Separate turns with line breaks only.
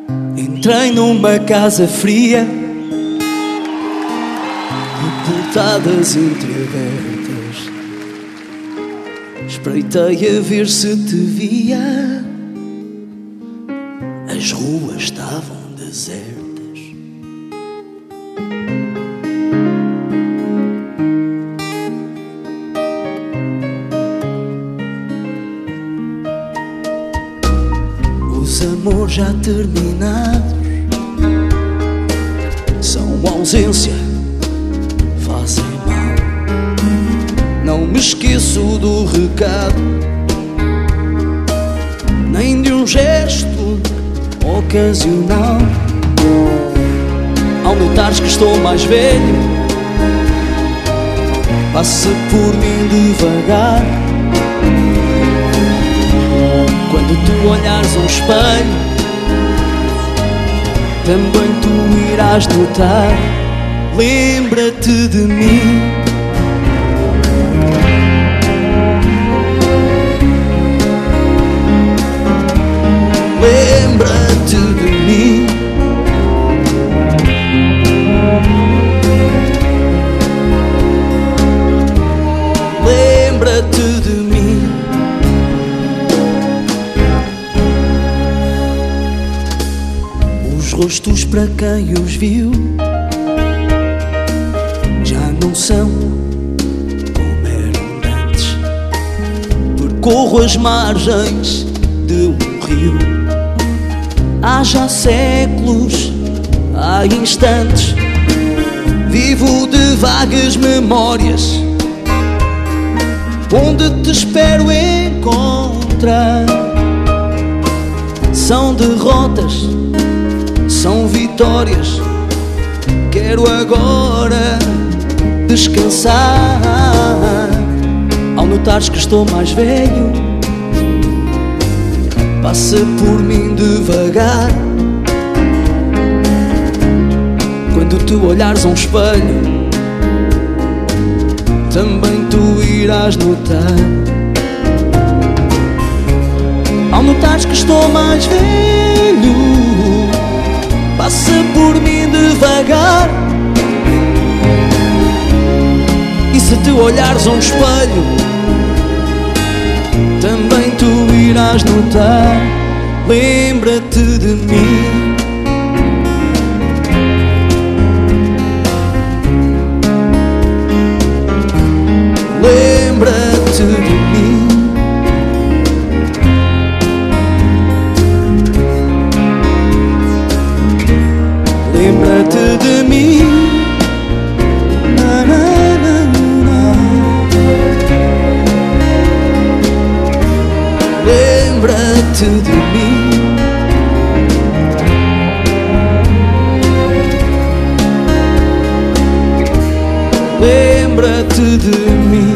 Entrei numa casa fria, portadas entreabertas. Espreitei a ver se te via. As ruas estavam desertas. Os amores já terminados são ausência, fazem mal. Não me esqueço do recado, nem de um gesto ocasional. Ao notares que estou mais velho, passa por mim devagar. Quando tu olhares um espelho, também tu irás notar. Lembra-te de mim. Lembra-te de mim. Lembra-te de mim. Os rostos para quem os viu já não são como eram antes. Percorro as margens de um rio há já séculos, há instantes. Vivo de vagas memórias, onde te espero encontrar. São derrotas, são vitórias. Quero agora descansar. Ao notares que estou mais velho, passa por mim devagar. Quando tu olhares um espelho, também tu irás notar. Ao notares que estou mais velho, passa por mim devagar. E se tu olhares um espelho, também tu irás notar. Lembra-te de mim. Lembra-te de mim. Lembra-te de mim. Na, na, na, na. Lembra-te de mim. Lembra-te de mim.